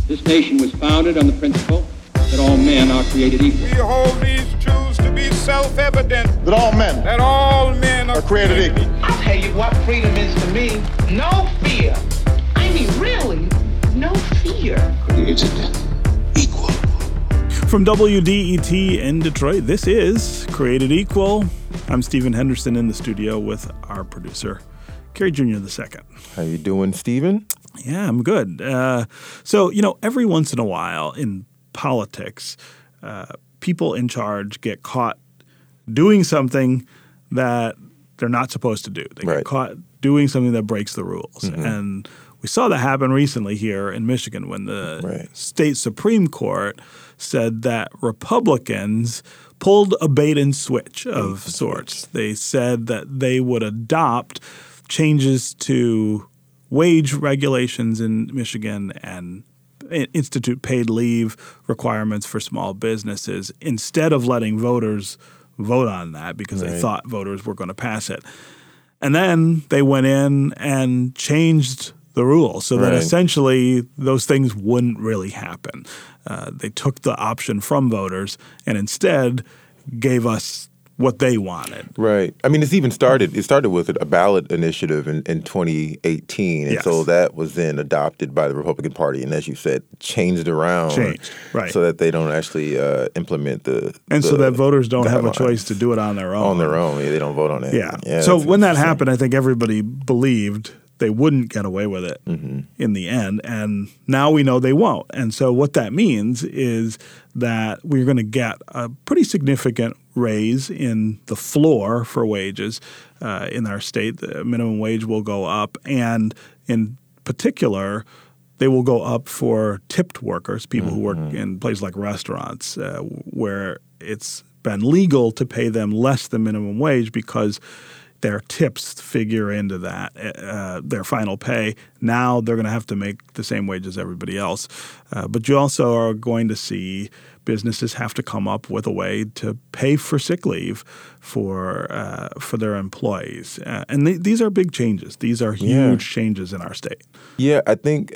This nation was founded on the principle that all men are created equal. We hold these truths to be self-evident. That all men are created equal. I'll tell you what freedom is to me. No fear. I mean, really, no fear. Created equal. From WDET in Detroit, this is Created Equal. I'm Stephen Henderson in the studio with our producer, Kerry Jr. II. How you doing, Stephen? Yeah, I'm good. So, every once in a while in politics, people in charge get caught doing something that they're not supposed to do. They get caught doing something that breaks the rules. Mm-hmm. And we saw that happen recently here in Michigan when the state Supreme Court said that Republicans pulled a bait and switch of sorts. They said that they would adopt changes to wage regulations in Michigan and institute paid leave requirements for small businesses instead of letting voters vote on that because they thought voters were going to pass it. And then they went in and changed the rules so that essentially those things wouldn't really happen. They took the option from voters and instead gave us what they wanted. Right. I mean, it started with a ballot initiative in 2018. And so that was then adopted by the Republican Party. And as you said, changed around. So that they don't actually implement so that voters don't have a choice to do it on their own. They don't vote on it. Yeah so when that happened, I think everybody believed they wouldn't get away with it in the end. And now we know they won't. And so what that means is that we're going to get a pretty significant raise in the floor for wages in our state. The minimum wage will go up. And in particular, they will go up for tipped workers, people who work in places like restaurants, where it's been legal to pay them less than minimum wage because their tips figure into that, their final pay. Now they're going to have to make the same wage as everybody else. But you also are going to see businesses have to come up with a way to pay for sick leave for their employees. And these are big changes. These are huge changes in our state. Yeah, I think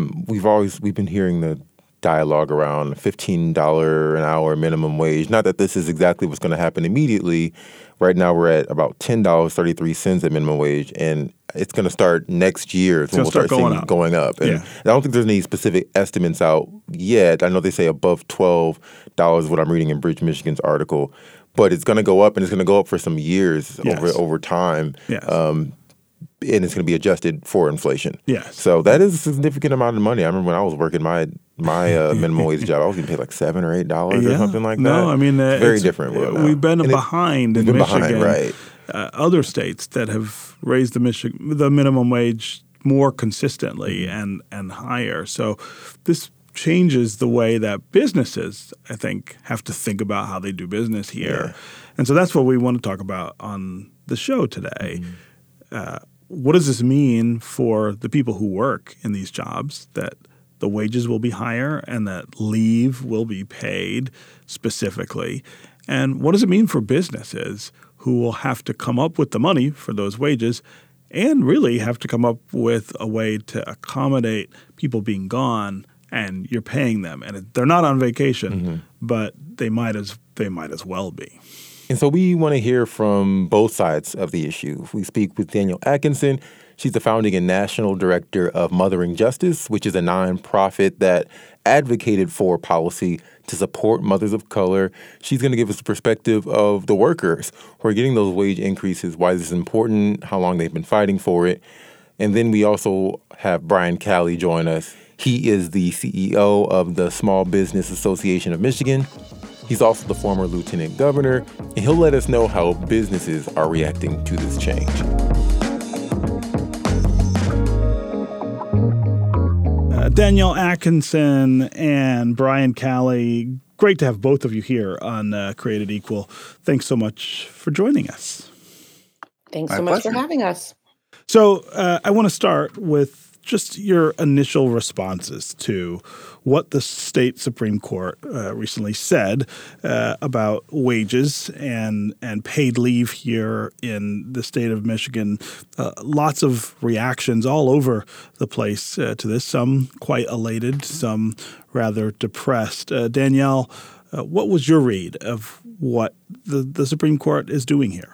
we've been hearing the dialogue around $15 an hour minimum wage. Not that this is exactly what's going to happen immediately. Right now we're at about $10.33 at minimum wage, and it's going to start next year. It's when we'll start seeing going up. And I don't think there's any specific estimates out yet. I know they say above $12 is what I'm reading in Bridge, Michigan's article. But it's going to go up, and it's going to go up for some years over time. And it's going to be adjusted for inflation. Yes. So that is a significant amount of money. I remember when I was working my minimum wage job, I was getting paid like $7 or $8 or something like that. No, I mean it's very different. We've been behind in Michigan. Right. Other states that have raised the minimum wage more consistently and higher. So this changes the way that businesses, I think, have to think about how they do business here. Yeah. And so that's what we want to talk about on the show today. What does this mean for the people who work in these jobs, that the wages will be higher and that leave will be paid specifically? And what does it mean for businesses who will have to come up with the money for those wages and really have to come up with a way to accommodate people being gone and you're paying them? And they're not on vacation, but they might as well be. And so we want to hear from both sides of the issue. We speak with Danielle Atkinson. She's the founding and national director of Mothering Justice, which is a nonprofit that advocated for policy to support mothers of color. She's going to give us a perspective of the workers who are getting those wage increases, why this is important, how long they've been fighting for it. And then we also have Brian Calley join us. He is the CEO of the Small Business Association of Michigan. He's also the former lieutenant governor, and he'll let us know how businesses are reacting to this change. Danielle Atkinson and Brian Calley, great to have both of you here on Created Equal. Thanks so much for joining us. Thanks so much for having us. So I want to start with just your initial responses to what the state Supreme Court recently said about wages and paid leave here in the state of Michigan. Lots of reactions all over the place to this, some quite elated, some rather depressed. Danielle, what was your read of what the Supreme Court is doing here?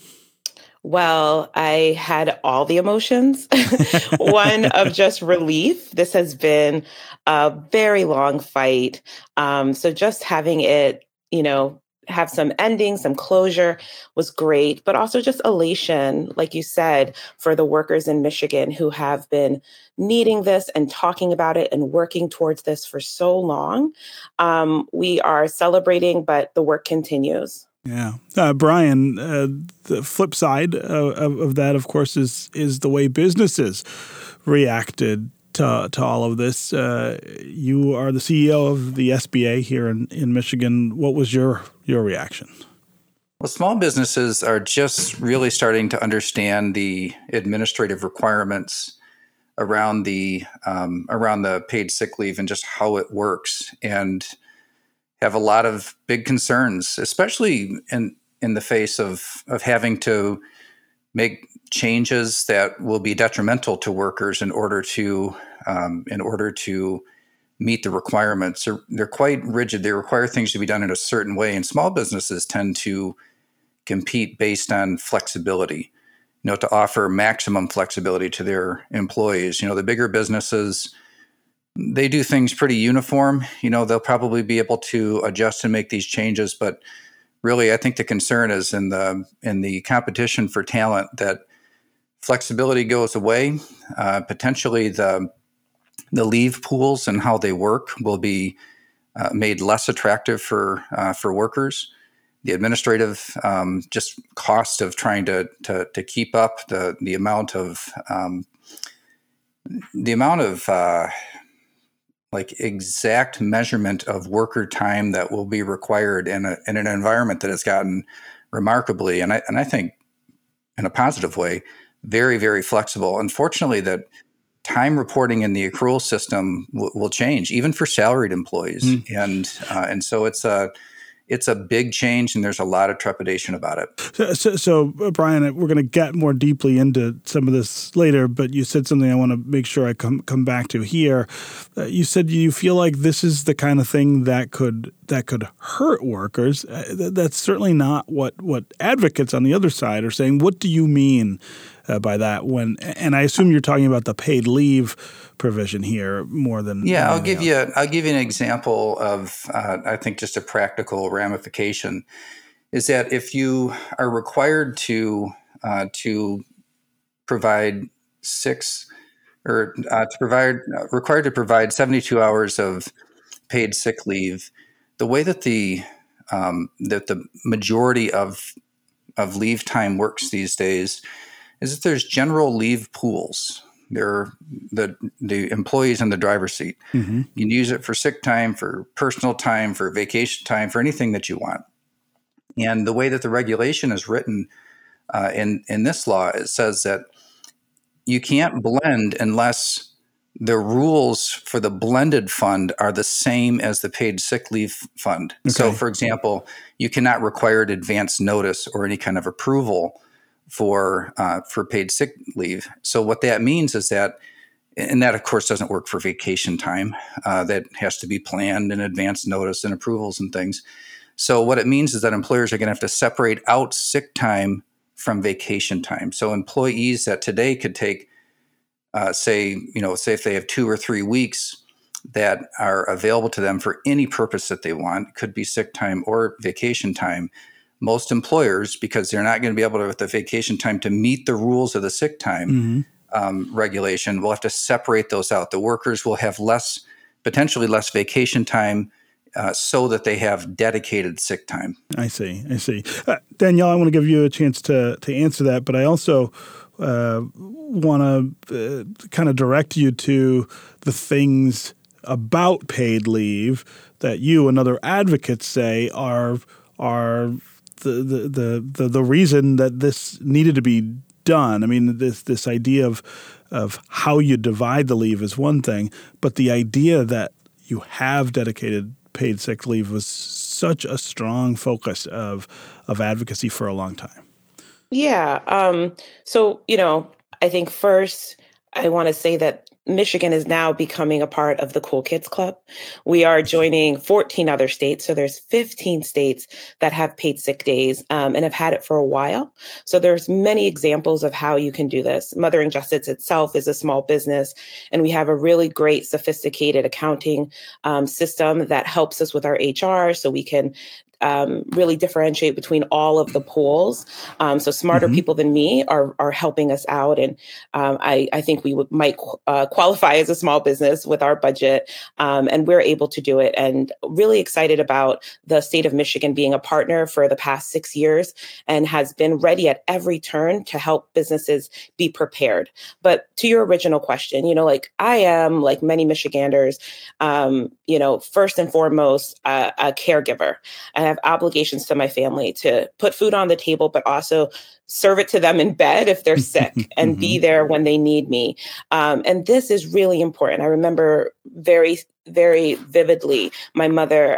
Well, I had all the emotions. One of just relief. This has been a very long fight. So just having it, have some ending, some closure was great, but also just elation, like you said, for the workers in Michigan who have been needing this and talking about it and working towards this for so long. We are celebrating, but the work continues. Yeah. Brian, the flip side of that, of course, is the way businesses reacted to all of this. You are the CEO of the SBA here in Michigan. What was your reaction? Well, small businesses are just really starting to understand the administrative requirements around the paid sick leave and just how it works, and have a lot of big concerns, especially in the face of having to make changes that will be detrimental to workers in order to meet the requirements. They're quite rigid. They require things to be done in a certain way, and small businesses tend to compete based on flexibility, to offer maximum flexibility to their employees. The bigger businesses, they do things pretty uniform. They'll probably be able to adjust and make these changes, but really, I think the concern is in the competition for talent that flexibility goes away. Potentially, the leave pools and how they work will be made less attractive for workers. The administrative just cost of trying to keep up the amount of exact measurement of worker time that will be required in an environment that has gotten remarkably, and I think in a positive way, very, very flexible. Unfortunately, that time reporting in the accrual system will change, even for salaried employees, and so it's a big change, and there's a lot of trepidation about it. So Brian, we're going to get more deeply into some of this later, but you said something I want to make sure I come back to here. You said you feel like this is the kind of thing that could hurt workers. That's certainly not what advocates on the other side are saying. What do you mean by that? And I assume you're talking about the paid leave provision here more than I'll give you an example of I think just a practical ramification is that if you are required to provide required to provide 72 hours of paid sick leave, the way that the majority of leave time works these days is that there's general leave pools. They're the employees in the driver's seat. Mm-hmm. You can use it for sick time, for personal time, for vacation time, for anything that you want. And the way that the regulation is written in this law, it says that you can't blend unless the rules for the blended fund are the same as the paid sick leave fund. Okay. So, for example, you cannot require advance notice or any kind of approval for paid sick leave. So what that means is that, and that of course doesn't work for vacation time, that has to be planned in advance notice and approvals and things. So what it means is that employers are going to have to separate out sick time from vacation time. So employees that today could take, say if they have 2 or 3 weeks that are available to them for any purpose that they want, could be sick time or vacation time. Most employers, because they're not going to be able to, with the vacation time, to meet the rules of the sick time regulation, will have to separate those out. The workers will have potentially less vacation time so that they have dedicated sick time. I see. Danielle, I want to give you a chance to answer that, but I also want to kind of direct you to the things about paid leave that you and other advocates say are the reason that this needed to be done. I mean, this idea of of how you divide the leave is one thing, but the idea that you have dedicated paid sick leave was such a strong focus of advocacy for a long time. Yeah. So, I think first I want to say that Michigan is now becoming a part of the Cool Kids Club. We are joining 14 other states. So there's 15 states that have paid sick days and have had it for a while. So there's many examples of how you can do this. Mothering Justice itself is a small business, and we have a really great, sophisticated accounting system that helps us with our HR so we can really differentiate between all of the pools. So smarter people than me are helping us out. And I think we might qualify as a small business with our budget. And we're able to do it. And really excited about the state of Michigan being a partner for the past 6 years and has been ready at every turn to help businesses be prepared. But to your original question, I am, like many Michiganders, first and foremost, a caregiver. I have obligations to my family to put food on the table, but also serve it to them in bed if they're sick and be there when they need me. And this is really important. I remember very, very vividly my mother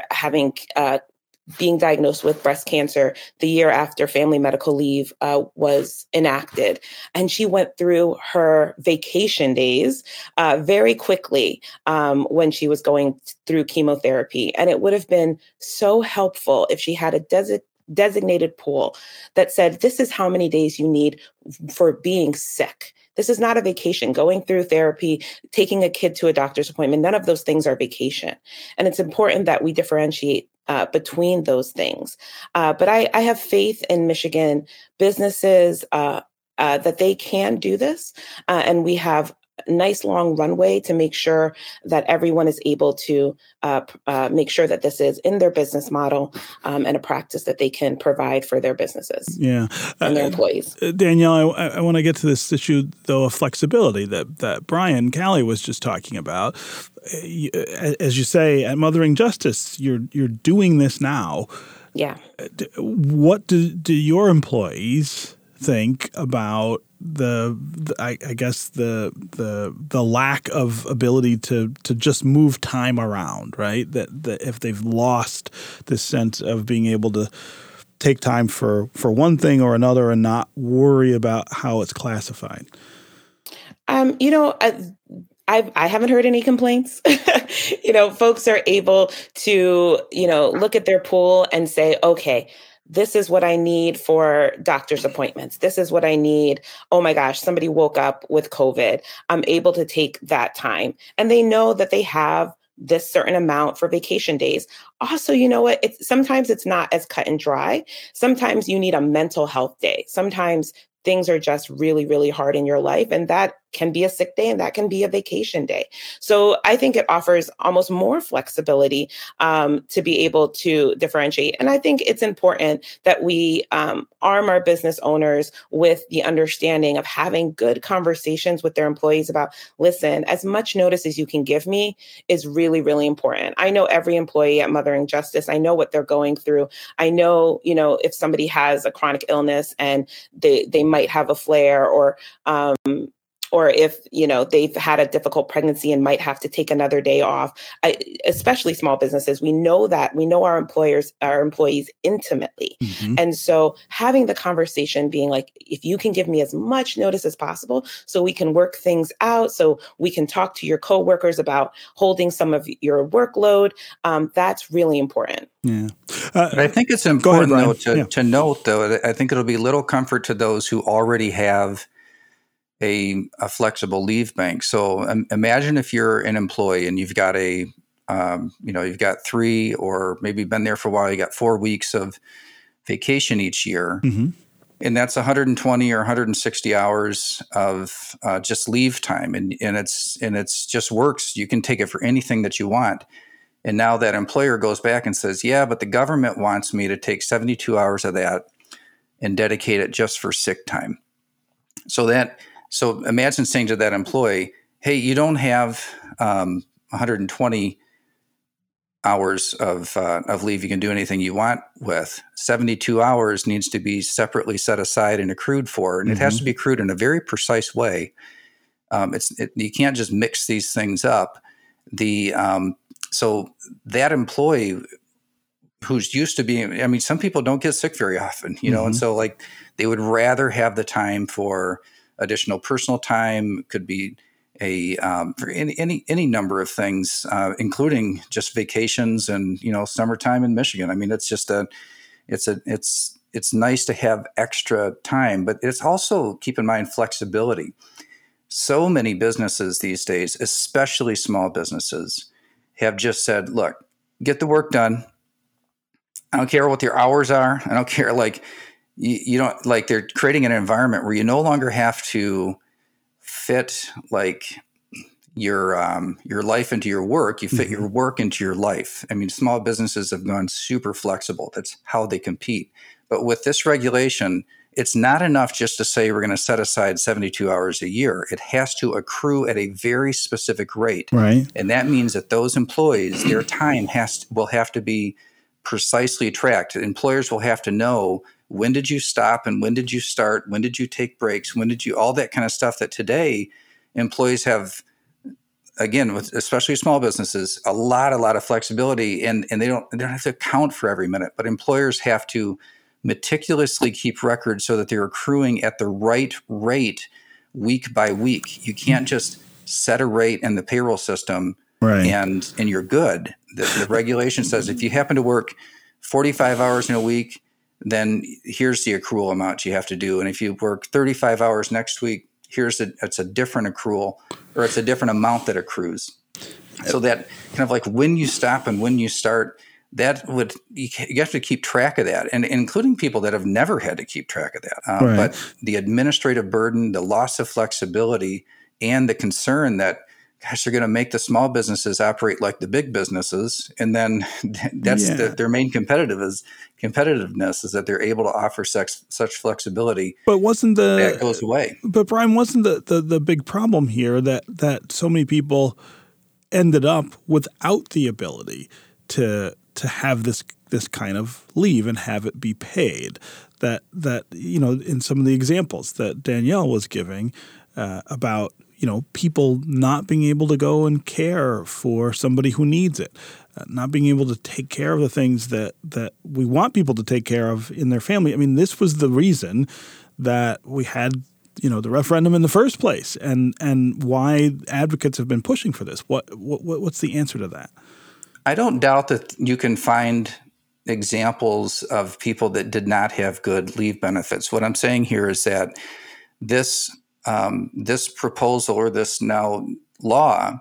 being diagnosed with breast cancer the year after family medical leave was enacted. And she went through her vacation days very quickly when she was going through chemotherapy. And it would have been so helpful if she had a designated pool that said, this is how many days you need for being sick. This is not a vacation. Going through therapy, taking a kid to a doctor's appointment, none of those things are vacation. And it's important that we differentiate between those things. But I have faith in Michigan businesses that they can do this. And we have a nice long runway to make sure that everyone is able to make sure that this is in their business model and a practice that they can provide for their businesses and their employees. Danielle, I want to get to this issue, though, of flexibility that Brian Callie was just talking about. As you say, at Mothering Justice, you're doing this now. Yeah. What do your employees think about the lack of ability to just move time around, right? That if they've lost this sense of being able to take time for one thing or another and not worry about how it's classified. I haven't heard any complaints. Folks are able to, look at their pool and say, okay, this is what I need for doctor's appointments. This is what I need. Oh my gosh, somebody woke up with COVID. I'm able to take that time. And they know that they have this certain amount for vacation days. Also, you know what? Sometimes it's not as cut and dry. Sometimes you need a mental health day. Sometimes things are just really, really hard in your life. And that can be a sick day and that can be a vacation day. So I think it offers almost more flexibility to be able to differentiate. And I think it's important that we arm our business owners with the understanding of having good conversations with their employees about, listen, as much notice as you can give me is really, really important. I know every employee at Mothering Justice. I know what they're going through. I know, if somebody has a chronic illness and they might have a flare or if, they've had a difficult pregnancy and might have to take another day off, especially small businesses, we know our employees intimately. And so having the conversation being like, if you can give me as much notice as possible so we can work things out, so we can talk to your coworkers about holding some of your workload, that's really important. Yeah. But I think it's important, to note, though, I think it'll be little comfort to those who already have a flexible leave bank. So imagine if you're an employee and you've got you've got 3 or maybe been there for a while, you got 4 weeks of vacation each year. And that's 120 or 160 hours of just leave time. And it's just works. You can take it for anything that you want. And now that employer goes back and says, yeah, but the government wants me to take 72 hours of that and dedicate it just for sick time. So imagine saying to that employee, hey, you don't have 120 hours of leave you can do anything you want with. 72 hours needs to be separately set aside and accrued for. And it has to be accrued in a very precise way You can't just mix these things up. So that employee who's used to being, I mean, some people don't get sick very often, and so like they would rather have the time for additional personal time. Could be for any number of things, including just vacations and summertime in Michigan. I mean, it's just it's nice to have extra time, but it's also, keep in mind, flexibility. So many businesses these days, especially small businesses, have just said, look, get the work done. I don't care what your hours are. I don't care. Like, you don't, like, they're creating an environment where you no longer have to fit like your life into your work. You fit your work into your life. I mean, small businesses have gone super flexible. That's how they compete. But with this regulation, it's not enough just to say we're going to set aside 72 hours a year. It has to accrue at a very specific rate. Right. And that means that those employees, their time will have to be precisely tracked. Employers will have to know, when did you stop and when did you start? When did you take breaks? When did you, all that kind of stuff that today employees have, again, with especially small businesses, a lot of flexibility, and they don't have to account for every minute, but employers have to meticulously keep records so that they're accruing at the right rate week by week. You can't just set a rate in the payroll system, right, and you're good. The regulation says if you happen to work 45 hours in a week, then here's the accrual amount you have to do. And if you work 35 hours next week, it's a different accrual, or it's a different amount that accrues. So that kind of like when you stop and when you start, you have to keep track of that, and including people that have never had to keep track of that. Right. But the administrative burden, the loss of flexibility, and the concern that, gosh, they're going to make the small businesses operate like the big businesses, and then that's their main competitiveness is that they're able to offer such flexibility. But that goes away? But Brian, wasn't the big problem here that so many people ended up without the ability to have this kind of leave and have it be paid? That in some of the examples that Danielle was giving about people not being able to go and care for somebody who needs it, not being able to take care of the things that we want people to take care of in their family. I mean, this was the reason that we had the referendum in the first place, and why advocates have been pushing for this. What's the answer to that? I don't doubt that you can find examples of people that did not have good leave benefits. What I'm saying here is that this proposal, or this now law,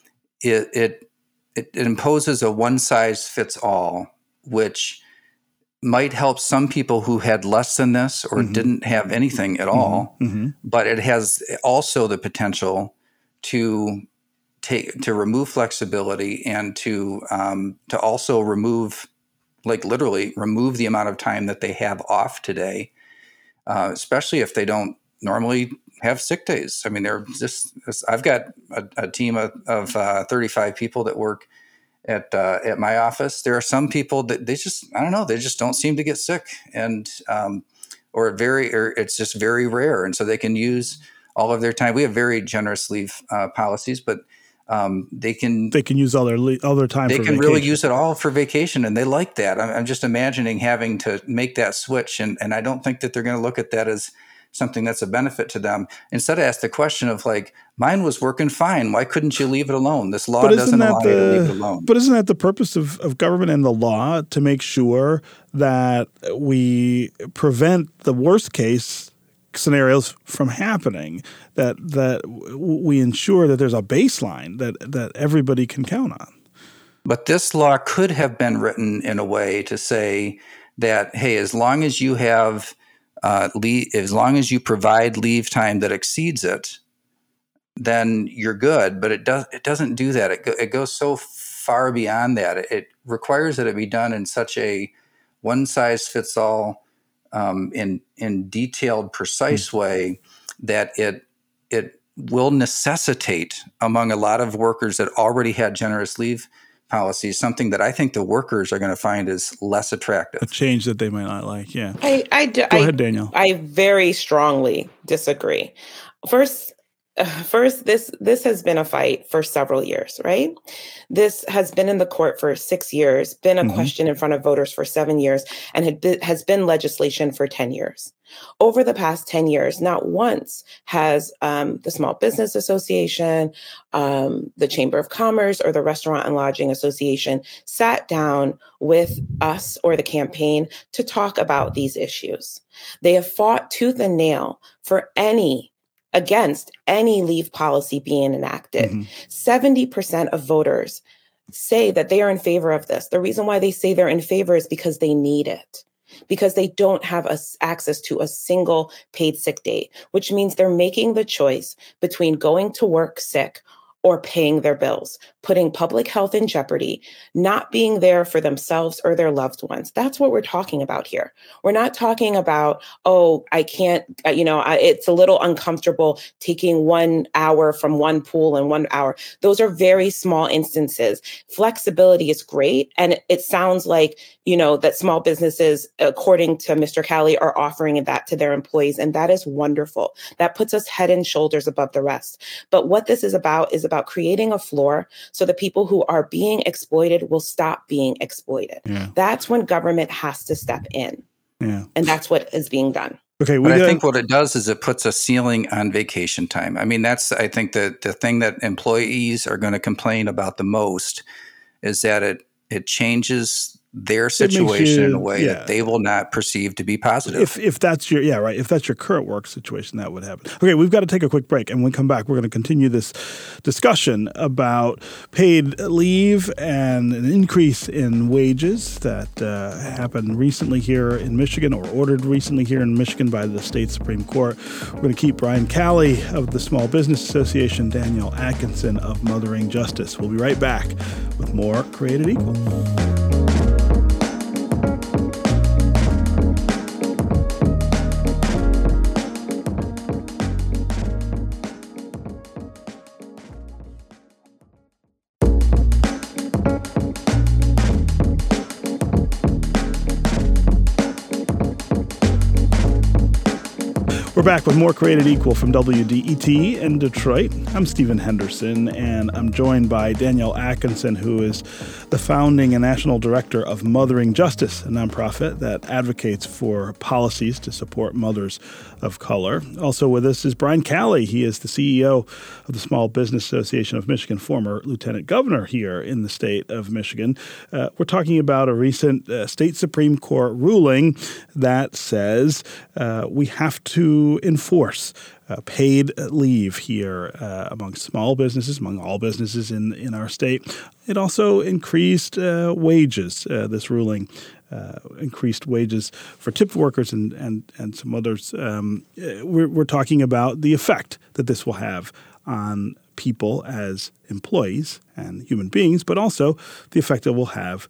it imposes a one-size-fits-all, which might help some people who had less than this or didn't have anything at all, but it has also the potential to remove flexibility and to also remove, like literally remove the amount of time that they have off today, especially if they don't normally have sick days. I mean, I've got a team of 35 people that work at my office. There are some people that they just don't seem to get sick, and or it's just very rare, and so they can use all of their time. We have very generous leave policies, but they can use all their time. They can vacation. Really use it all for vacation, and they like that. I'm just imagining having to make that switch, and I don't think that they're going to look at that as something that's a benefit to them. Instead, ask the question of like, mine was working fine. Why couldn't you leave it alone? This law doesn't allow you to leave it alone. But isn't that the purpose of government and the law, to make sure that we prevent the worst case scenarios from happening, that we ensure that there's a baseline that everybody can count on? But this law could have been written in a way to say that, hey, as long as you have as long as you provide leave time that exceeds it, then you're good. But it doesn't do that. It goes so far beyond that. It requires that it be done in such a one size fits all, in detailed, precise way that it will necessitate among a lot of workers that already had generous leave policies, something that I think the workers are going to find is less attractive. A change that they might not like, yeah. Go ahead, Danielle. I very strongly disagree. First, first, this has been a fight for several years, right? This has been in the court for 6 years, been a question in front of voters for 7 years, and has been legislation for 10 years. Over the past 10 years, not once has the Small Business Association, the Chamber of Commerce, or the Restaurant and Lodging Association sat down with us or the campaign to talk about these issues. They have fought tooth and nail against any leave policy being enacted. 70% of voters say that they are in favor of this. The reason why they say they're in favor is because they need it, because they don't have access to a single paid sick day, which means they're making the choice between going to work sick or paying their bills, putting public health in jeopardy, not being there for themselves or their loved ones. That's what we're talking about here. We're not talking about, I can't, it's a little uncomfortable taking 1 hour from one pool in 1 hour. Those are very small instances. Flexibility is great. And it sounds like, that small businesses, according to Mr. Calley, are offering that to their employees. And that is wonderful. That puts us head and shoulders above the rest. But what this is about creating a floor so the people who are being exploited will stop being exploited. Yeah. That's when government has to step in. Yeah. And that's what is being done. Okay, but I think what it does is it puts a ceiling on vacation time. I mean, that's, I think, the thing that employees are going to complain about the most is that it changes their situation in a way that they will not perceive to be positive. If that's your if that's your current work situation, that would happen. Okay, we've got to take a quick break, and when we come back, we're going to continue this discussion about paid leave and an increase in wages that happened recently here in Michigan, or ordered recently here in Michigan by the state Supreme Court. We're going to keep Brian Calley of the Small Business Association, Danielle Atkinson of Mothering Justice. We'll be right back with more Created Equal. We're back with more Created Equal from WDET in Detroit. I'm Stephen Henderson, and I'm joined by Danielle Atkinson, who is the founding and national director of Mothering Justice, a nonprofit that advocates for policies to support mothers of color. Also with us is Brian Calley. He is the CEO of the Small Business Association of Michigan, former lieutenant governor here in the state of Michigan. We're talking about a recent state Supreme Court ruling that says we have to enforce paid leave here among small businesses, among all businesses in our state. It also increased wages. This ruling increased wages for tipped workers and some others. We're talking about the effect that this will have on people as employees and human beings, but also the effect it will have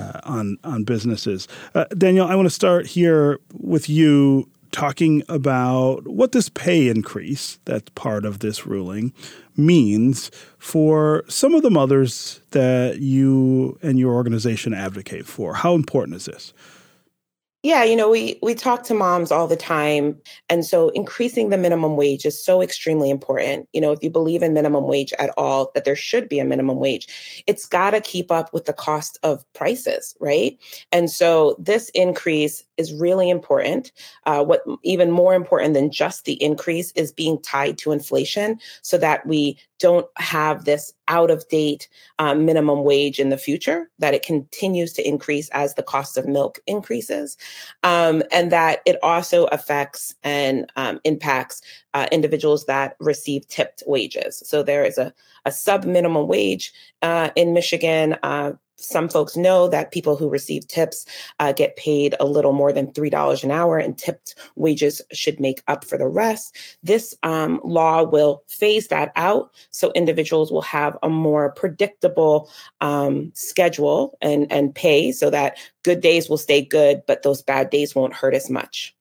on businesses. Danielle, I want to start here with you, talking about what this pay increase that's part of this ruling means for some of the mothers that you and your organization advocate for. How important is this? Yeah, we talk to moms all the time. And so increasing the minimum wage is so extremely important. If you believe in minimum wage at all, that there should be a minimum wage, it's got to keep up with the cost of prices, right? And so this increase is really important. What even more important than just the increase is being tied to inflation so that we don't have this out-of-date minimum wage in the future, that it continues to increase as the cost of milk increases, and that it also affects and impacts individuals that receive tipped wages. So there is a sub-minimum wage in Michigan. Some folks know that people who receive tips get paid a little more than $3 an hour, and tipped wages should make up for the rest. This law will phase that out, so individuals will have a more predictable schedule and pay, so that good days will stay good, but those bad days won't hurt as much.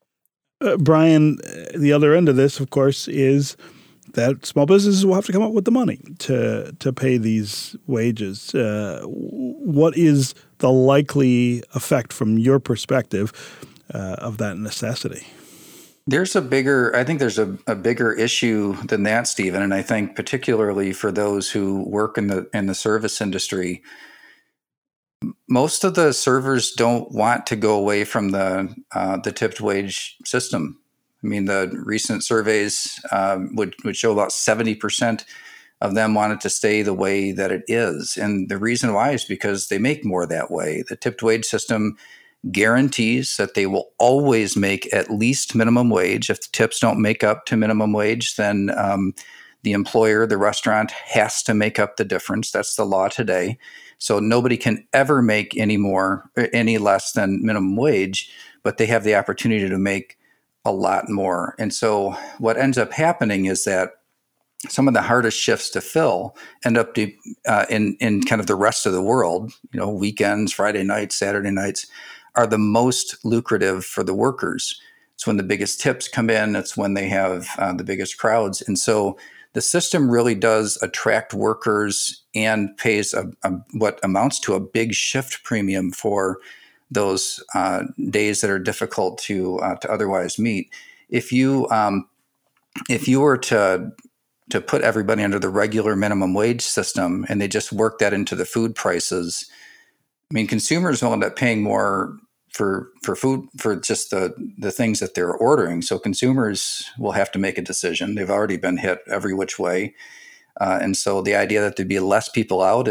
Brian, the other end of this, of course, is that small businesses will have to come up with the money to pay these wages. What is the likely effect from your perspective of that necessity? I think there's a bigger issue than that, Stephen. And I think particularly for those who work in the service industry, most of the servers don't want to go away from the tipped wage system. I mean, the recent surveys would show about 70% of them wanted to stay the way that it is. And the reason why is because they make more that way. The tipped wage system guarantees that they will always make at least minimum wage. If the tips don't make up to minimum wage, then the employer, the restaurant, has to make up the difference. That's the law today. So nobody can ever make any less than minimum wage, but they have the opportunity to make a lot more. And so what ends up happening is that some of the hardest shifts to fill end up in kind of the rest of the world. Weekends, Friday nights, Saturday nights are the most lucrative for the workers. It's when the biggest tips come in. It's when they have the biggest crowds. And so the system really does attract workers and pays what amounts to a big shift premium for those days that are difficult to otherwise meet. If you were to put everybody under the regular minimum wage system and they just work that into the food prices, I mean, consumers will end up paying more for food, for just the things that they're ordering. So consumers will have to make a decision. They've already been hit every which way. And so the idea that there'd be less people out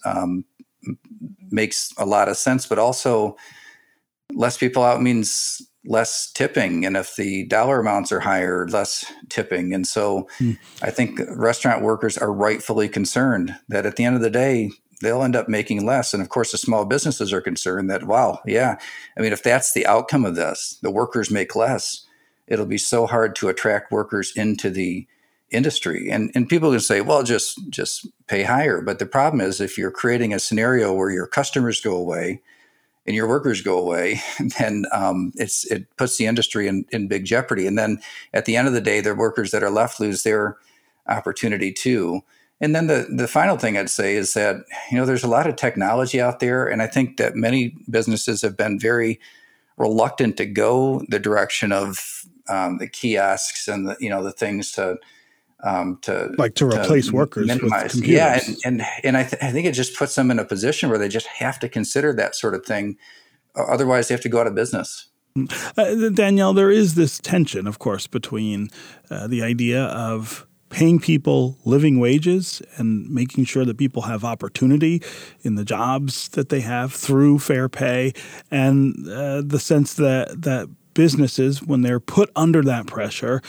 makes a lot of sense, but also less people out means less tipping. And if the dollar amounts are higher, less tipping. And so I think restaurant workers are rightfully concerned that at the end of the day, they'll end up making less. And of course, the small businesses are concerned that, if that's the outcome of this, the workers make less, it'll be so hard to attract workers into the industry. And people can say, well, just pay higher. But the problem is, if you're creating a scenario where your customers go away and your workers go away, then it puts the industry in big jeopardy. And then at the end of the day, the workers that are left lose their opportunity too. And then the final thing I'd say is that, there's a lot of technology out there. And I think that many businesses have been very reluctant to go the direction of the kiosks and the things to replace workers minimize. With computers. Yeah. And I think it just puts them in a position where they just have to consider that sort of thing. Otherwise, they have to go out of business. Danielle, there is this tension, of course, between the idea of paying people living wages and making sure that people have opportunity in the jobs that they have through fair pay, and the sense that businesses, when they're put under that pressure,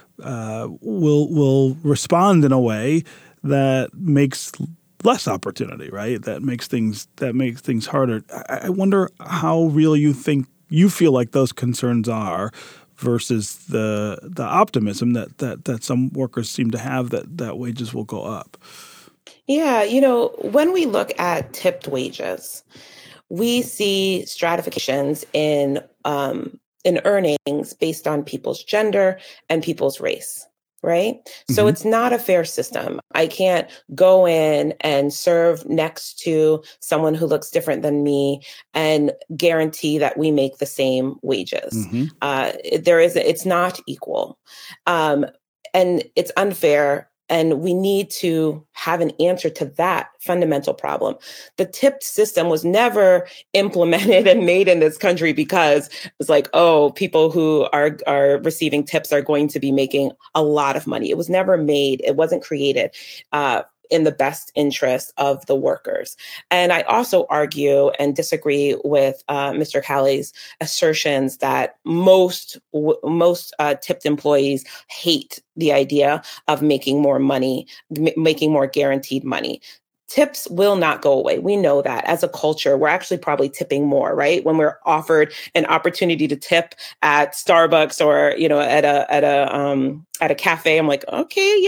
will respond in a way that makes less opportunity, right? That makes things harder. I wonder how real you feel like those concerns are versus the optimism that some workers seem to have that wages will go up. Yeah, when we look at tipped wages, we see stratifications in earnings based on people's gender and people's race, right? Mm-hmm. So it's not a fair system. I can't go in and serve next to someone who looks different than me and guarantee that we make the same wages. Mm-hmm. It's not equal. And it's unfair. And we need to have an answer to that fundamental problem. The tipped system was never implemented and made in this country because it's like, people who are receiving tips are going to be making a lot of money. It was never made. It wasn't created in the best interest of the workers. And I also argue and disagree with Mr. Calley's assertions that most tipped employees hate the idea of making more money, making more guaranteed money. Tips will not go away. We know that as a culture, we're actually probably tipping more, right? When we're offered an opportunity to tip at Starbucks or, at a cafe, I'm like, okay, yeah,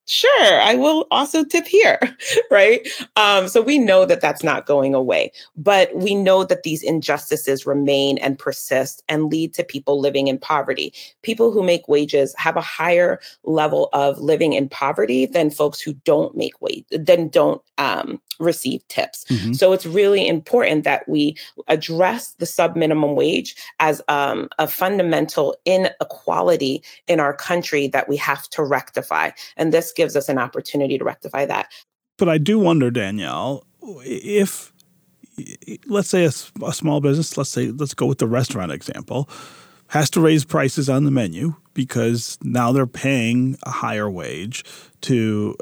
sure, I will also tip here, right? So we know that that's not going away, but we know that these injustices remain and persist and lead to people living in poverty. People who make wages have a higher level of living in poverty than folks who don't make don't receive tips. Mm-hmm. So it's really important that we address the sub-minimum wage as a fundamental inequality in our country that we have to rectify. And this gives us an opportunity to rectify that. But I do wonder, Danielle, if, let's say a small business, let's go with the restaurant example, has to raise prices on the menu because now they're paying a higher wage to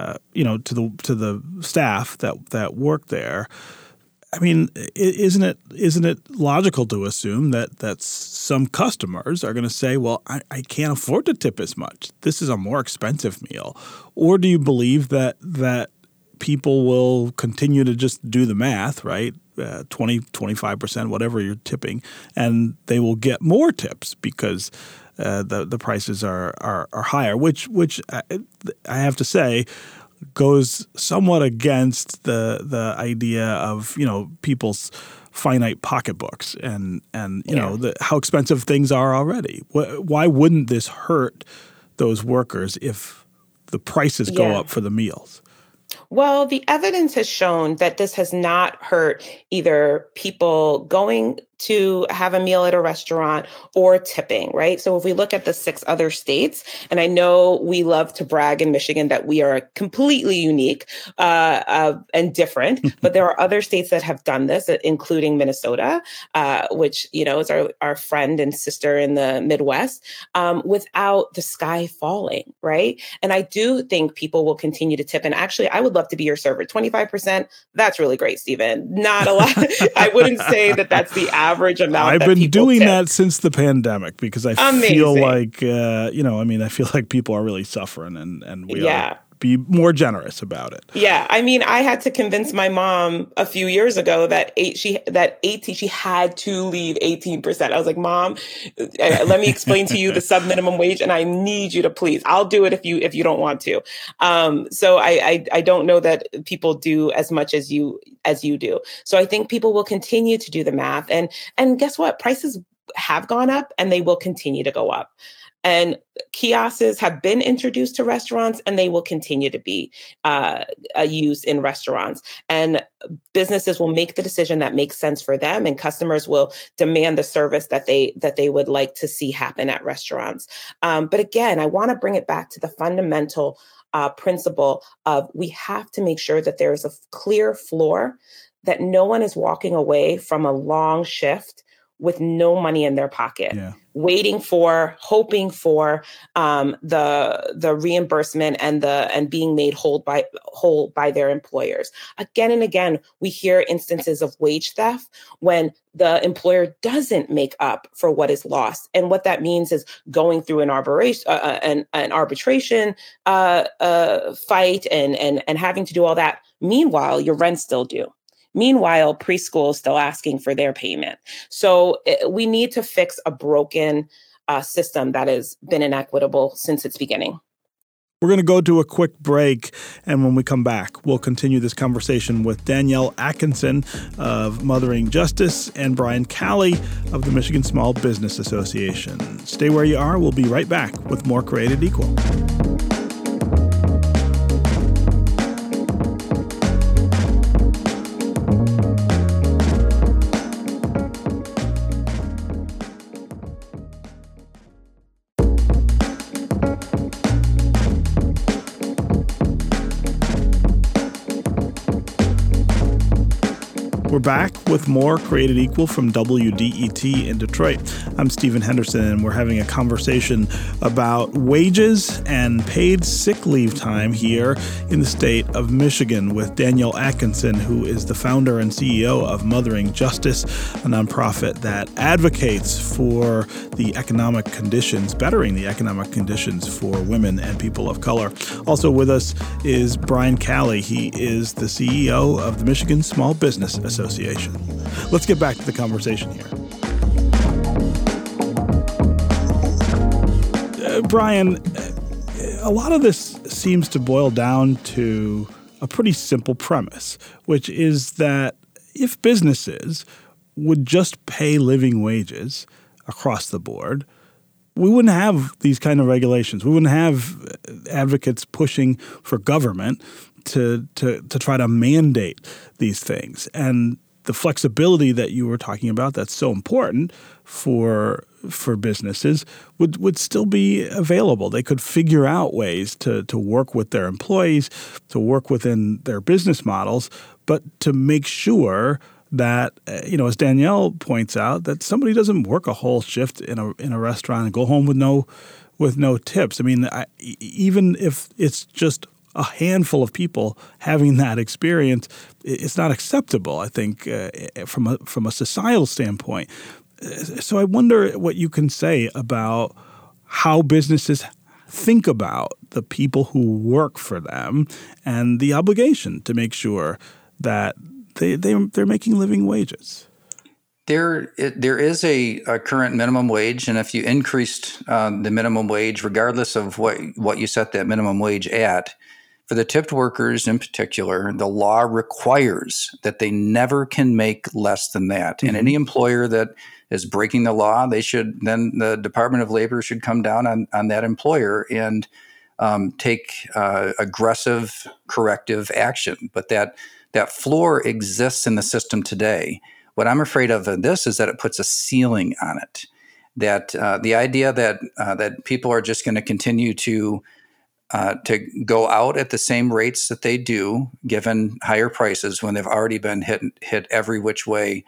the staff that work there. I mean, isn't it logical to assume that some customers are going to say, well, I can't afford to tip as much. This is a more expensive meal. Or do you believe that people will continue to just do the math, right? 20, 25%, whatever you're tipping, and they will get more tips because the prices are higher, which I have to say goes somewhat against the idea of people's finite pocketbooks and how expensive things are already. Why wouldn't this hurt those workers if the prices go up for the meals? Well, the evidence has shown that this has not hurt either people going to have a meal at a restaurant or tipping, right? So if we look at the 6 other states, and I know we love to brag in Michigan that we are completely unique and different, but there are other states that have done this, including Minnesota, which, is our friend and sister in the Midwest, without the sky falling, right? And I do think people will continue to tip. And actually, I would love to be your server. 25%, that's really great, Stephen. Not a lot. I wouldn't say that that's the average amount. I've been doing that since the pandemic because I feel like, I feel like people are really suffering and we ought to be more generous about it. Yeah. I mean, I had to convince my mom a few years ago that she had to leave 18%. I was like, Mom, let me explain to you the sub-minimum wage and I need you to please. I'll do it if you don't want to. So I don't know that people do as much as you do. So I think people will continue to do the math. And guess what? Prices have gone up and they will continue to go up. And kiosks have been introduced to restaurants and they will continue to be used in restaurants. And businesses will make the decision that makes sense for them and customers will demand the service that they would like to see happen at restaurants. But again, I want to bring it back to the fundamental principle of we have to make sure that there is a clear floor, that no one is walking away from a long shift with no money in their pocket, hoping for the reimbursement and being made whole by their employers. Again and again, we hear instances of wage theft when the employer doesn't make up for what is lost, and what that means is going through an arbitration fight and having to do all that. Meanwhile, your rent's still due. Meanwhile, preschool is still asking for their payment. So we need to fix a broken system that has been inequitable since its beginning. We're going to go to a quick break, and when we come back, we'll continue this conversation with Danielle Atkinson of Mothering Justice and Brian Calley of the Michigan Small Business Association. Stay where you are. We'll be right back with more Created Equal. We're back with more Created Equal from WDET in Detroit. I'm Stephen Henderson, and we're having a conversation about wages and paid sick leave time here in the state of Michigan with Danielle Atkinson, who is the founder and CEO of Mothering Justice, a nonprofit that advocates for the economic conditions, bettering the economic conditions for women and people of color. Also with us is Brian Calley. He is the CEO of the Michigan Small Business Association. Let's get back to the conversation here. Brian, a lot of this seems to boil down to a pretty simple premise, which is that if businesses would just pay living wages across the board, we wouldn't have these kind of regulations. We wouldn't have advocates pushing for government to try to mandate these things. And the flexibility that you were talking about that's so important for businesses would still be available. They could figure out ways to work with their employees, to work within their business models, but to make sure that, as Danielle points out, that somebody doesn't work a whole shift in a restaurant and go home with no tips. I mean, even if it's just a handful of people having that experience, it's not acceptable, I think, from a societal standpoint. So I wonder what you can say about how businesses think about the people who work for them and the obligation to make sure that they're making living wages. There is a current minimum wage, and if you increased the minimum wage, regardless of what you set that minimum wage at, for the tipped workers in particular, the law requires that they never can make less than that. Mm-hmm. And any employer that is breaking the law, the Department of Labor should come down on that employer and take aggressive corrective action. But that floor exists in the system today. What I'm afraid of in this is that it puts a ceiling on it. That the idea that people are just going to continue to go out at the same rates that they do, given higher prices when they've already been hit every which way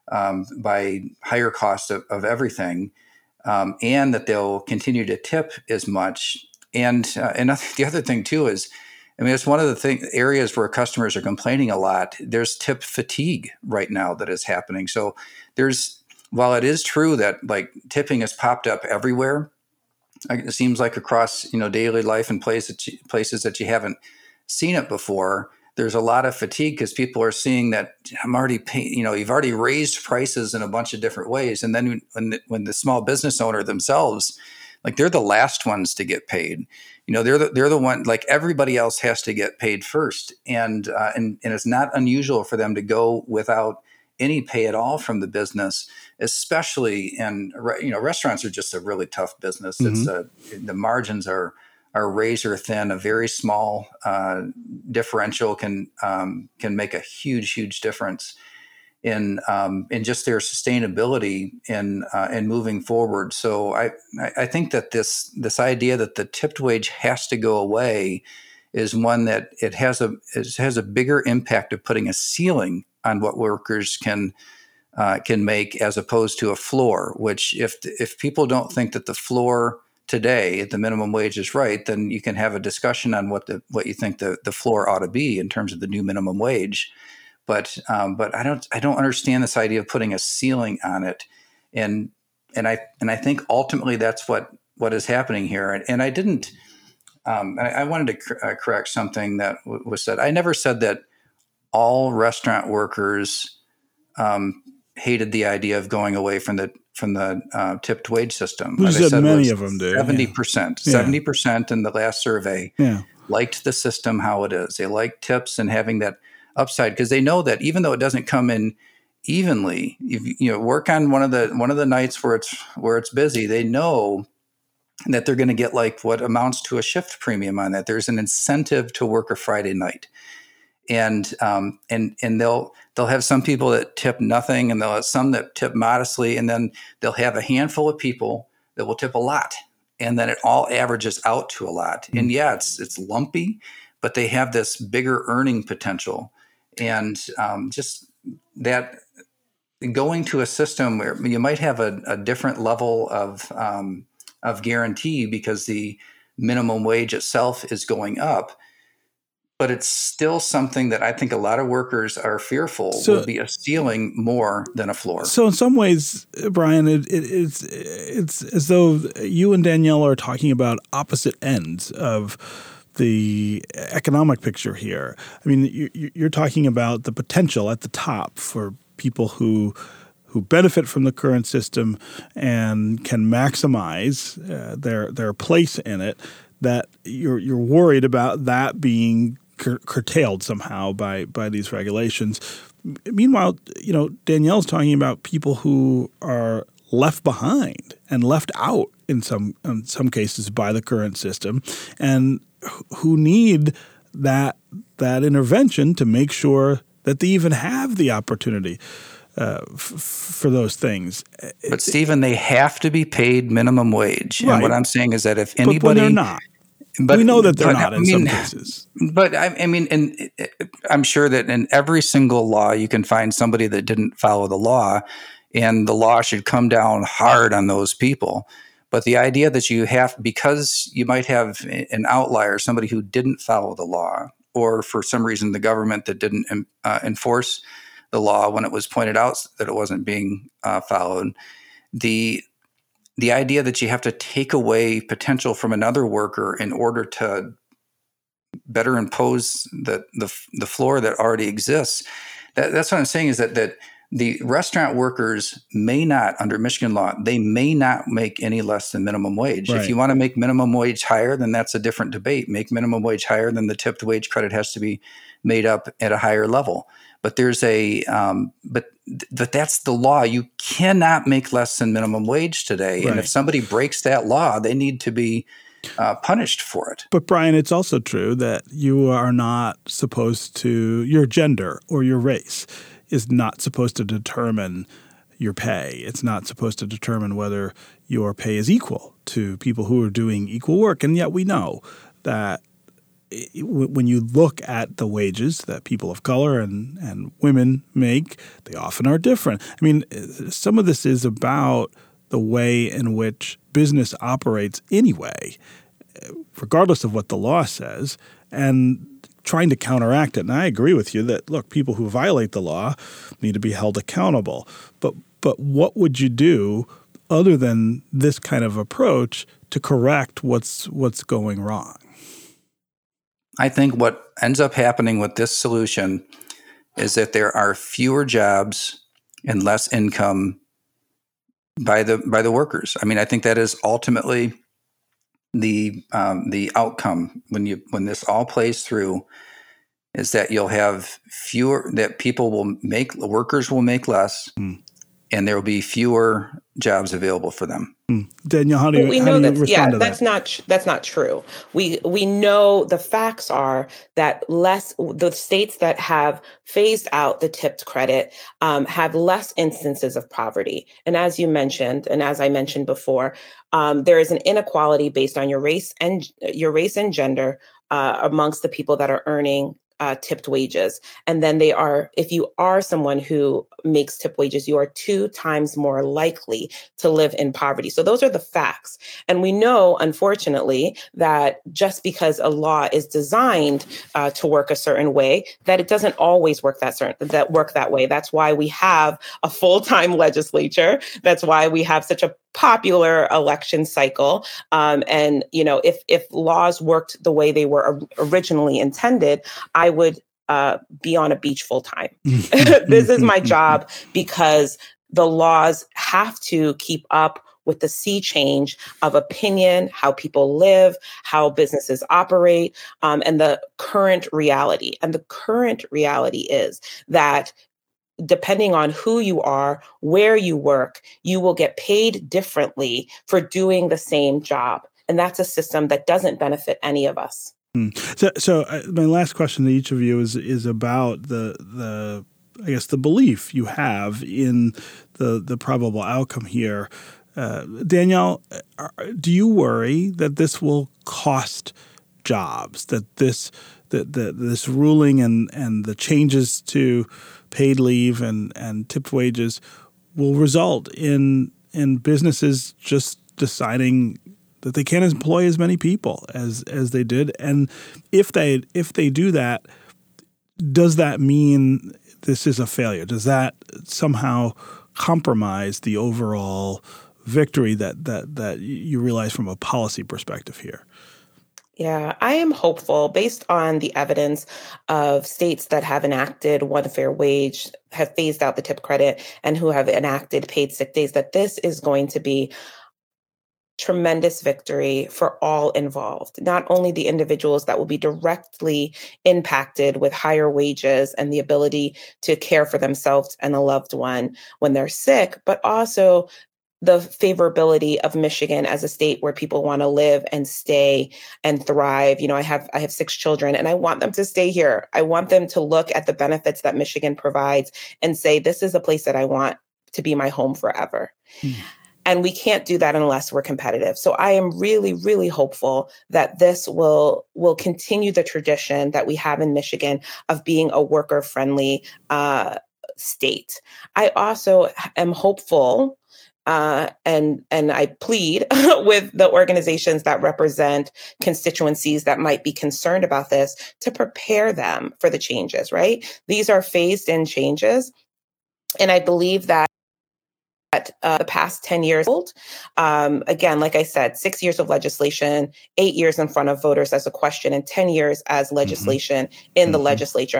by higher costs of everything, and that they'll continue to tip as much. And the other thing too is, I mean, it's one of the areas where customers are complaining a lot. There's tip fatigue right now that is happening. So while it is true that like tipping has popped up everywhere, it seems like across daily life and places that you haven't seen it before, there's a lot of fatigue because people are seeing that I'm already paying. You've already raised prices in a bunch of different ways, and then when the small business owner themselves, like they're the last ones to get paid. They're the one, like everybody else has to get paid first, and it's not unusual for them to go without any pay at all from the business, especially in restaurants are just a really tough business. Mm-hmm. It's the margins are razor thin. A very small differential can make a huge difference in just their sustainability in moving forward. So I think that this idea that the tipped wage has to go away is one that it has a bigger impact of putting a ceiling on what workers can make as opposed to a floor. Which if people don't think that the floor today at the minimum wage is right, then you can have a discussion on what you think the floor ought to be in terms of the new minimum wage. But I don't understand this idea of putting a ceiling on it, and I think ultimately that's what is happening here. And I didn't. I wanted to correct something that was said. I never said that all restaurant workers hated the idea of going away from the tipped wage system. You said many of them do. 70%. 70% in the last survey liked the system how it is. They like tips and having that upside because they know that even though it doesn't come in evenly, if you work on one of the nights where it's busy, they know that they're going to get like what amounts to a shift premium on that. There's an incentive to work a Friday night. And they'll have some people that tip nothing, and they'll have some that tip modestly, and then they'll have a handful of people that will tip a lot, and then it all averages out to a lot. Mm-hmm. And it's lumpy, but they have this bigger earning potential, and just that going to a system where you might have a different level of guarantee because the minimum wage itself is going up. But it's still something that I think a lot of workers are fearful will be a ceiling more than a floor. So in some ways, Brian, it's as though you and Danielle are talking about opposite ends of the economic picture here. I mean, you're talking about the potential at the top for people who benefit from the current system and can maximize their place in it that you're worried about that being curtailed somehow by these regulations. Meanwhile, Danielle's talking about people who are left behind and left out in some cases by the current system, and who need that intervention to make sure that they even have the opportunity for those things. But Stephen, they have to be paid minimum wage. Right. And what I'm saying is that if anybody, but when they're not. But we know that they're not in some cases. But I mean, and I'm sure that in every single law, you can find somebody that didn't follow the law, and the law should come down hard on those people. But the idea that you have, because you might have an outlier, somebody who didn't follow the law, or for some reason the government that didn't enforce the law when it was pointed out that it wasn't being followed, the idea that you have to take away potential from another worker in order to better impose the floor that already exists, that's what I'm saying is that the restaurant workers may not, under Michigan law, they may not make any less than minimum wage. Right. If you want to make minimum wage higher, then that's a different debate. Make minimum wage higher, then the tipped wage credit has to be made up at a higher level. But there's but that's the law. You cannot make less than minimum wage today. Right. And if somebody breaks that law, they need to be punished for it. But Brian, it's also true that you are not supposed to, your gender or your race is not supposed to determine your pay. It's not supposed to determine whether your pay is equal to people who are doing equal work. And yet we know that when you look at the wages that people of color and women make, they often are different. I mean, some of this is about the way in which business operates anyway, regardless of what the law says, and trying to counteract it. And I agree with you that, look, people who violate the law need to be held accountable. But what would you do other than this kind of approach to correct what's going wrong? I think what ends up happening with this solution is that there are fewer jobs and less income by the workers. I mean, I think that is ultimately the outcome when this all plays through, is that you'll have fewer, that workers will make less, and there will be fewer jobs available for them. Danielle, how do you respond to that? That's not true. We know the facts are that the states that have phased out the tipped credit have less instances of poverty. And as you mentioned, and as I mentioned before, there is an inequality based on your race and gender amongst the people that are earning tipped wages. And then if you are someone who makes tipped wages, you are 2 times more likely to live in poverty. So those are the facts. And we know, unfortunately, that just because a law is designed to work a certain way, that it doesn't always work that way. That's why we have a full-time legislature. That's why we have such a popular election cycle. And, if laws worked the way they were originally intended, I would be on a beach full time. This is my job because the laws have to keep up with the sea change of opinion, how people live, how businesses operate, and the current reality. And the current reality is that depending on who you are, where you work, you will get paid differently for doing the same job. And that's a system that doesn't benefit any of us. So my last question to each of you is about the belief you have in the probable outcome here. Danielle, do you worry that this will cost jobs, that this ruling and the changes to paid leave and tipped wages will result in businesses just deciding that they can't employ as many people as they did? And if they do that, does that mean this is a failure? Does that somehow compromise the overall victory that you realize from a policy perspective here? Yeah, I am hopeful based on the evidence of states that have enacted one fair wage, have phased out the tip credit, and who have enacted paid sick days, that this is going to be tremendous victory for all involved, not only the individuals that will be directly impacted with higher wages and the ability to care for themselves and a loved one when they're sick, but also the favorability of Michigan as a state where people want to live and stay and thrive. I have 6 children and I want them to stay here. I want them to look at the benefits that Michigan provides and say, this is a place that I want to be my home forever. And we can't do that unless we're competitive. So I am really, really hopeful that this will continue the tradition that we have in Michigan of being a worker-friendly state. I also am hopeful and I plead with the organizations that represent constituencies that might be concerned about this to prepare them for the changes, right? These are phased-in changes. And I believe that the past 10 years old, again, like I said, 6 years of legislation, 8 years in front of voters as a question, and 10 years as legislation in the legislature.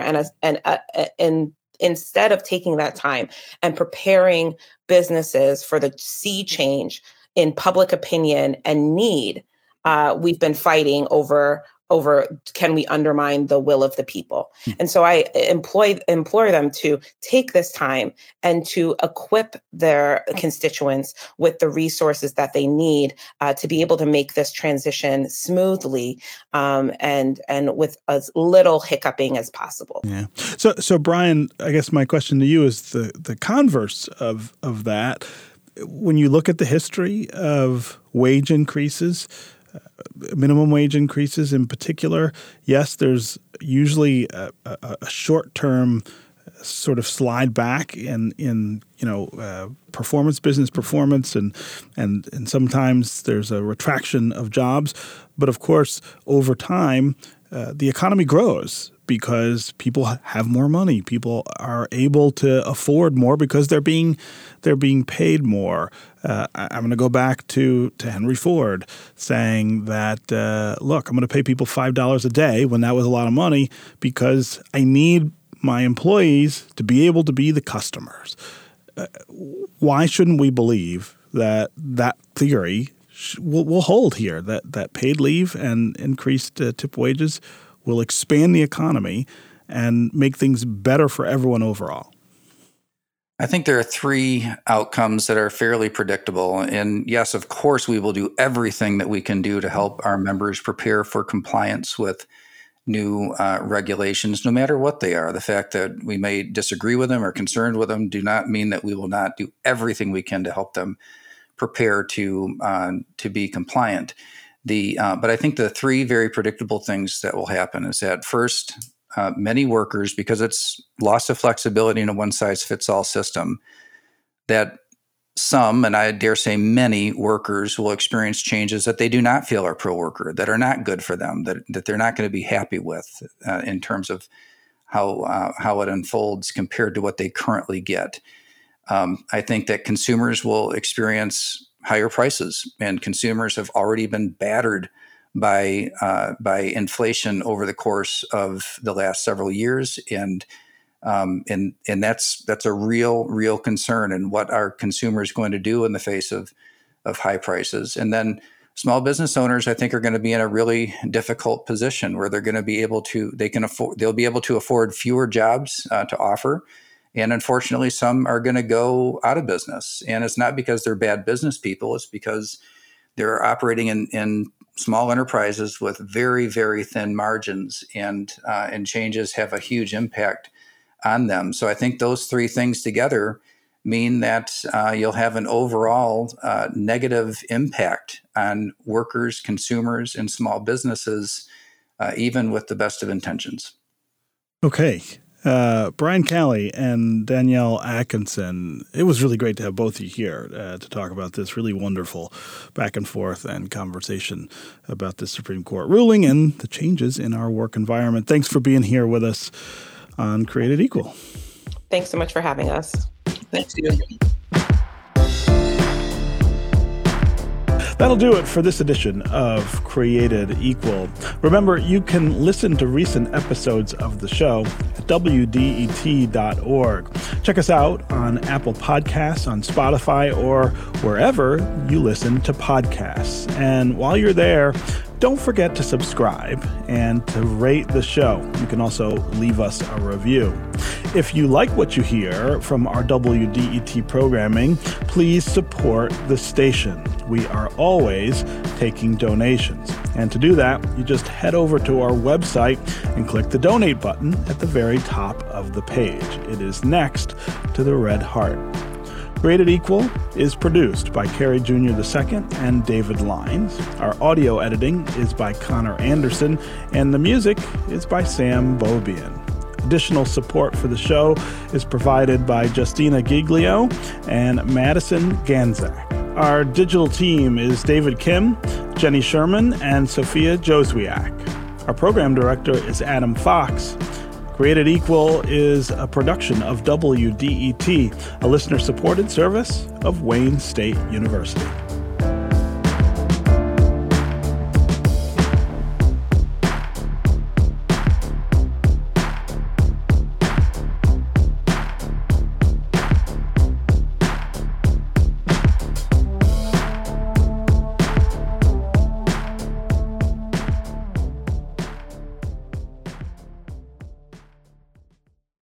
And instead of taking that time and preparing businesses for the sea change in public opinion and need, we've been fighting over can we undermine the will of the people? And so I implore them to take this time and to equip their constituents with the resources that they need to be able to make this transition smoothly and with as little hiccuping as possible. Yeah. So Brian, I guess my question to you is the converse of that. When you look at the history of wage increases, minimum wage increases in particular, yes, there's usually a short-term sort of slide back in business performance, and sometimes there's a retraction of jobs. But of course, over time, the economy grows because people have more money. People are able to afford more because they're being paid more. I'm going to go back to Henry Ford saying that, look, I'm going to pay people $5 a day when that was a lot of money because I need my employees to be able to be the customers. Why shouldn't we believe that theory will hold here, that paid leave and increased tip wages will expand the economy and make things better for everyone overall? I think there are 3 outcomes that are fairly predictable. And yes, of course, we will do everything that we can do to help our members prepare for compliance with new regulations, no matter what they are. The fact that we may disagree with them or concerned with them do not mean that we will not do everything we can to help them prepare to be compliant. But I think the 3 very predictable things that will happen is that first, many workers, because it's loss of flexibility in a one-size-fits-all system, that some, and I dare say many workers will experience changes that they do not feel are pro-worker, that are not good for them, that they're not going to be happy with in terms of how it unfolds compared to what they currently get. I think that consumers will experience higher prices, and consumers have already been battered by inflation over the course of the last several years, and that's a real concern. And what are consumers going to do in the face of high prices? And then small business owners, I think, are going to be in a really difficult position where they're going to be able to they'll be able to afford fewer jobs to offer. And unfortunately, some are going to go out of business. And it's not because they're bad business people. It's because they're operating in small enterprises with very, very thin margins, and changes have a huge impact on them. So I think those 3 things together mean that you'll have an overall negative impact on workers, consumers, and small businesses, even with the best of intentions. Okay. Brian Calley and Danielle Atkinson, it was really great to have both of you here to talk about this really wonderful back and forth and conversation about the Supreme Court ruling and the changes in our work environment. Thanks for being here with us on Created Equal. Thanks so much for having us. Thanks, you. That'll do it for this edition of Created Equal. Remember, you can listen to recent episodes of the show at WDET.org. Check us out on Apple Podcasts, on Spotify, or wherever you listen to podcasts. And while you're there, don't forget to subscribe and to rate the show. You can also leave us a review. If you like what you hear from our WDET programming, please support the station. We are always taking donations. And to do that, you just head over to our website and click the donate button at the very top of the page. It is next to the red heart. Created Equal is produced by Carrie Jr. II and David Lines. Our audio editing is by Connor Anderson, and the music is by Sam Bobian. Additional support for the show is provided by Justina Giglio and Madison Ganzak. Our digital team is David Kim, Jenny Sherman, and Sophia Joswiak. Our program director is Adam Fox. Created Equal is a production of WDET, a listener-supported service of Wayne State University.